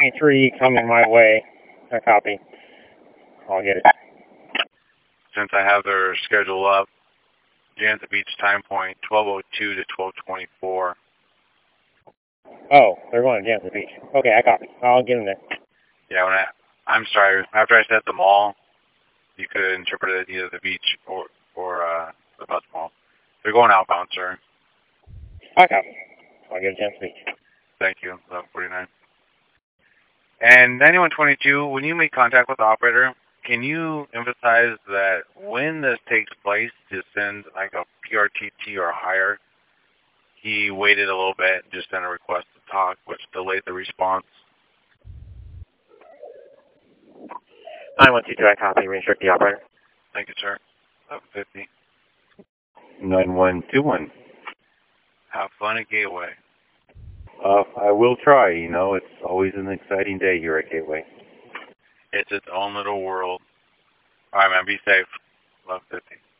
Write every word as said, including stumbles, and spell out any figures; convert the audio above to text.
twenty-three coming my way. A copy. I'll get it. Since I have their schedule up, Janza Beach time point twelve oh two to twelve twenty-four. Oh, they're going to Janza Beach. Okay, I copy. I'll get them there. Yeah, when I, I'm sorry. After I said the mall, you could have interpreted either the beach or or uh, the bus mall. They're going outbound, sir. I copy. I'll get Janza Beach. Thank you. eleven forty-nine. And ninety-one twenty-two, when you make contact with the operator, can you emphasize that when this takes place to send like a P R T T or higher, he waited a little bit and just sent a request to talk, which delayed the response? nine one two two, I copy. Restrict the operator. Thank you, sir. eleven fifty. nine one two one. Have fun at Gateway. Uh, I will try. You know, it's always an exciting day here at Gateway. It's its own little world. All right, man. Be safe. eleven fifty.